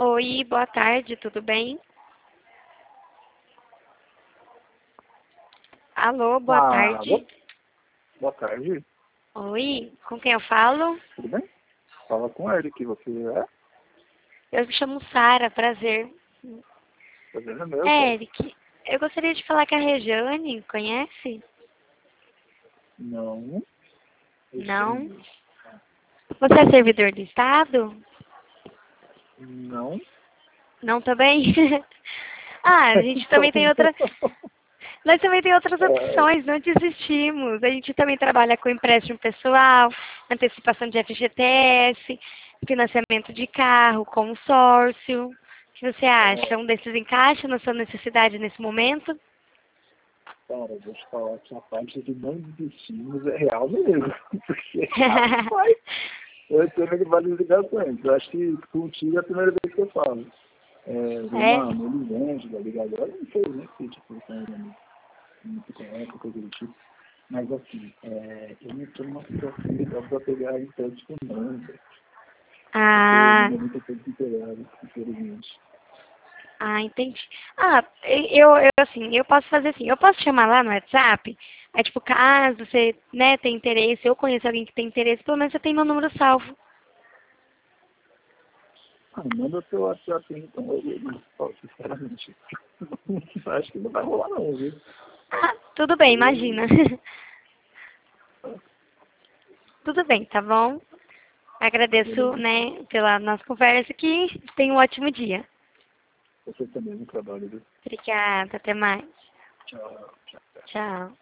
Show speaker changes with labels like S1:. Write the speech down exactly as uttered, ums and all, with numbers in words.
S1: Oi, boa tarde, tudo bem? Alô, boa
S2: Ah, boa,
S1: tarde.
S2: boa tarde,
S1: Oi, com quem eu falo?
S2: tudo bem? Fala com ele que você é,
S1: Eu me chamo Sara, prazer.
S2: tá vendo meu,
S1: É,
S2: cara?
S1: Eric, eu gostaria de falar com a Rejane, conhece?
S2: Não,
S1: Não?
S2: estranho.
S1: Você é servidor do Estado?
S2: Não.
S1: Não também? Ah, a gente
S2: Então,
S1: também tem outra. Nós também tem outras
S2: é,
S1: opções, não desistimos. A gente também trabalha com empréstimo pessoal, antecipação de F G T S, financiamento de carro, consórcio. O que você acha? Um desses encaixa na sua necessidade nesse momento?
S2: cara, vou te falar que a parte de não desistirmos é real mesmo. Porque, rapaz, eu tenho várias ligações. Eu acho que contigo é a primeira vez que eu falo. É, vi
S1: É?
S2: uma Melisande da ligadora, não sei, né? Se tipo, não se conhece, coisa do tipo. Mas assim, é, eu não estou numa situação legal para pegar empréstimo não, velho. Porque no
S1: Ah,
S2: momento eu estou desempregado, infelizmente.
S1: ah, entendi. Ah, eu, eu assim, eu posso fazer assim, eu posso chamar lá no WhatsApp, aí tipo, caso você, né, tem interesse, eu conheço alguém que tem interesse, pelo menos você tem meu número salvo.
S2: Ah, manda teu WhatsApp aí, então, eu eu falo sinceramente. Acho que não vai rolar não, viu?
S1: Ah, tudo bem,
S2: Eu,
S1: imagina. Tudo bem, tá bom? Agradeço,
S2: beleza, então.
S1: né, pela nossa conversa aqui. Tenha um ótimo dia.
S2: Você também no trabalho, viu?
S1: Obrigada, até mais.
S2: Tchau, tchau.
S1: Tchau.